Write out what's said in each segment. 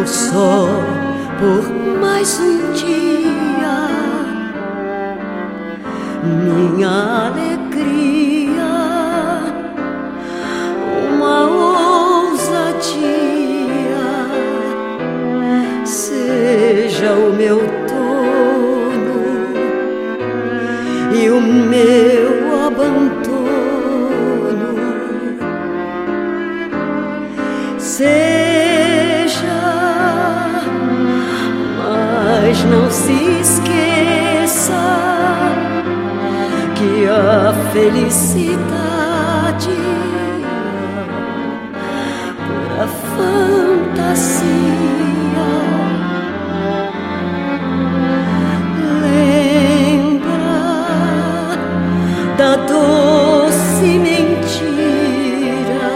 só por mais um dia, minha alegria, uma ousadia, seja o meu dono e o meu abandono. Seja, mas não se esqueça que a felicidade, pura fantasia, lembra da doce mentira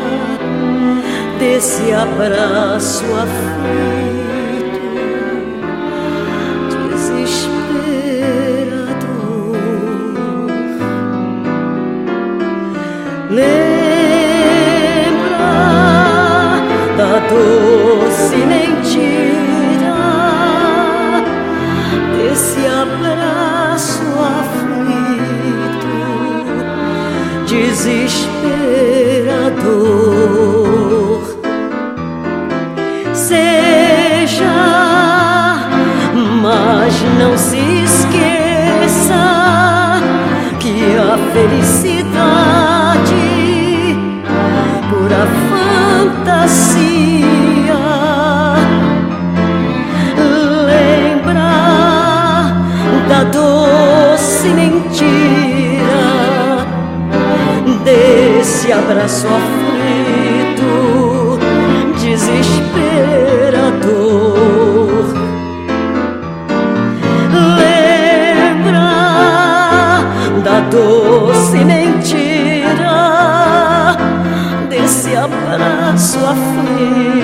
desse abraço aflito, desesperador. Lembra da doce mentira desse abraço aflito, desesperador. Seja, mas não se esqueça que a felicidade, pura fantasia, lembra da doce mentira desse abraço aflito, desesperador. Lembra da doce mentira desse abraço aflito,